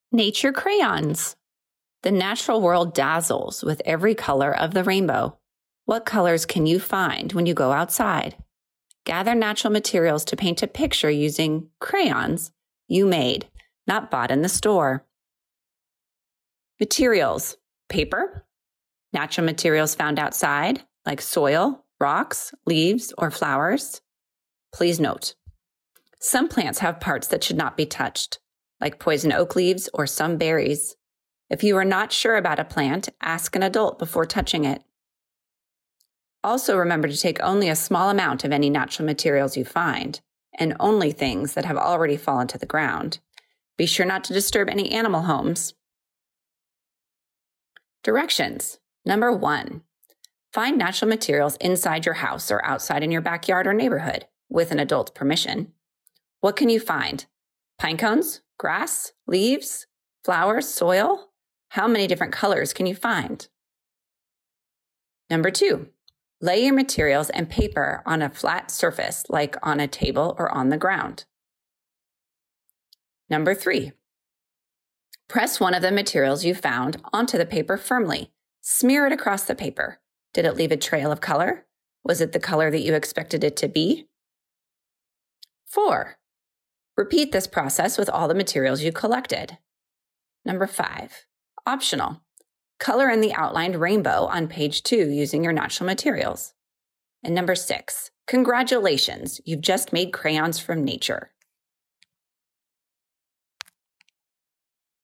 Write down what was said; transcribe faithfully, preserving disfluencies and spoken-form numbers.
Nature crayons. The natural world dazzles with every color of the rainbow. What colors can you find when you go outside? Gather natural materials to paint a picture using crayons you made, not bought in the store. Materials: paper, natural materials found outside, like soil, rocks, leaves, or flowers. Please note, some plants have parts that should not be touched, like poison oak leaves or some berries. If you are not sure about a plant, ask an adult before touching it. Also remember to take only a small amount of any natural materials you find, and only things that have already fallen to the ground. Be sure not to disturb any animal homes. Directions. Number one, find natural materials inside your house or outside in your backyard or neighborhood with an adult's permission. What can you find? Pine cones, grass, leaves, flowers, soil? How many different colors can you find? Number two, lay your materials and paper on a flat surface, like on a table or on the ground. Number three, press one of the materials you found onto the paper firmly. Smear it across the paper. Did it leave a trail of color? Was it the color that you expected it to be? Four, repeat this process with all the materials you collected. Number five, optional. Color in the outlined rainbow on page two using your natural materials. And number six, congratulations, you've just made crayons from nature.